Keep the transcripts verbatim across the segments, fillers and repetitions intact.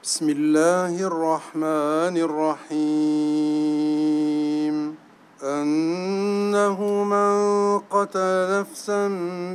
Bismillahirrahmanirrahim. أنه من قتل نفسا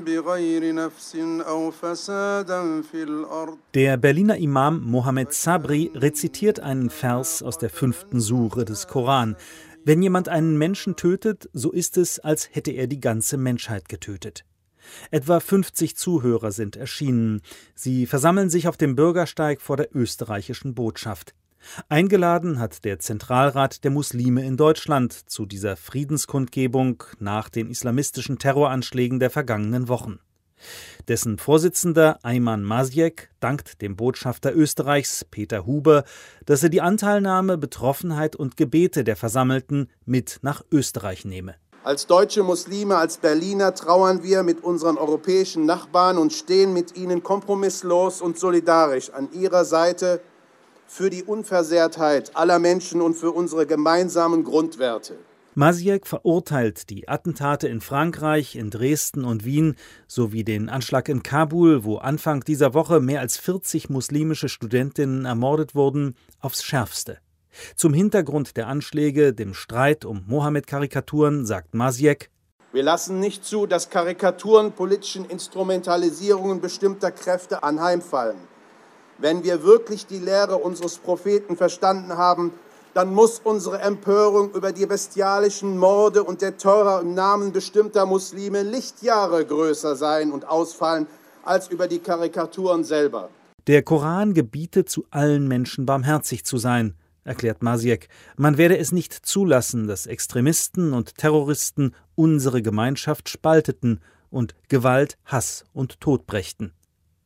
بغير نفس أو فسادا في الأرض. Der Berliner Imam Mohammed Sabri rezitiert einen Vers aus der fünften Sure des Koran. Wenn jemand einen Menschen tötet, so ist es, als hätte er die ganze Menschheit getötet. Etwa fünfzig Zuhörer sind erschienen. Sie versammeln sich auf dem Bürgersteig vor der österreichischen Botschaft. Eingeladen hat der Zentralrat der Muslime in Deutschland zu dieser Friedenskundgebung nach den islamistischen Terroranschlägen der vergangenen Wochen. Dessen Vorsitzender Ayman Mazyek dankt dem Botschafter Österreichs Peter Huber, dass er die Anteilnahme, Betroffenheit und Gebete der Versammelten mit nach Österreich nehme. Als deutsche Muslime, als Berliner trauern wir mit unseren europäischen Nachbarn und stehen mit ihnen kompromisslos und solidarisch an ihrer Seite für die Unversehrtheit aller Menschen und für unsere gemeinsamen Grundwerte. Mazyek verurteilt die Attentate in Frankreich, in Dresden und Wien sowie den Anschlag in Kabul, wo Anfang dieser Woche mehr als vierzig muslimische Studentinnen ermordet wurden, aufs Schärfste. Zum Hintergrund der Anschläge, dem Streit um Mohammed-Karikaturen, sagt Mazyek: Wir lassen nicht zu, dass Karikaturen politischen Instrumentalisierungen bestimmter Kräfte anheimfallen. Wenn wir wirklich die Lehre unseres Propheten verstanden haben, dann muss unsere Empörung über die bestialischen Morde und der Terror im Namen bestimmter Muslime Lichtjahre größer sein und ausfallen als über die Karikaturen selber. Der Koran gebietet, zu allen Menschen barmherzig zu sein, erklärt Mazyek. Man werde es nicht zulassen, dass Extremisten und Terroristen unsere Gemeinschaft spalteten und Gewalt, Hass und Tod brächten.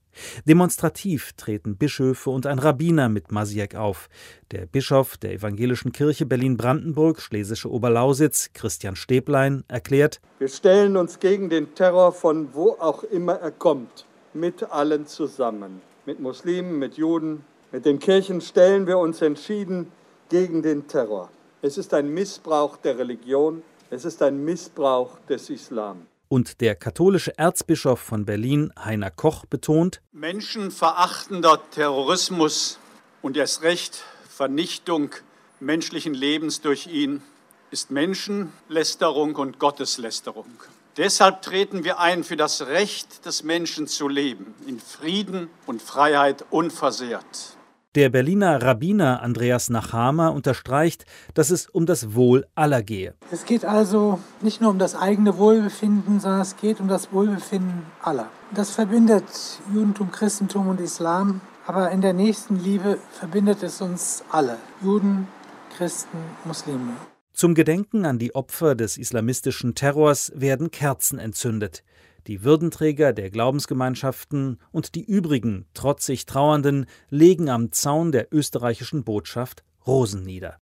Demonstrativ treten Bischöfe und ein Rabbiner mit Mazyek auf. Der Bischof der Evangelischen Kirche Berlin-Brandenburg, Schlesische Oberlausitz, Christian Stäblein, erklärt: Wir stellen uns gegen den Terror von wo auch immer er kommt, mit allen zusammen. Mit Muslimen, mit Juden, mit den Kirchen stellen wir uns entschieden gegen den Terror. Es ist ein Missbrauch der Religion, es ist ein Missbrauch des Islam. Und der katholische Erzbischof von Berlin, Heiner Koch, betont: Menschenverachtender Terrorismus und erst recht Vernichtung menschlichen Lebens durch ihn ist Menschenlästerung und Gotteslästerung. Deshalb treten wir ein für das Recht des Menschen zu leben, in Frieden und Freiheit unversehrt. Der Berliner Rabbiner Andreas Nachama unterstreicht, dass es um das Wohl aller gehe. Es geht also nicht nur um das eigene Wohlbefinden, sondern es geht um das Wohlbefinden aller. Das verbindet Judentum, Christentum und Islam, aber in der Nächstenliebe verbindet es uns alle, Juden, Christen, Muslime. Zum Gedenken an die Opfer des islamistischen Terrors werden Kerzen entzündet. Die Würdenträger der Glaubensgemeinschaften und die übrigen trotzig Trauernden legen am Zaun der österreichischen Botschaft Rosen nieder.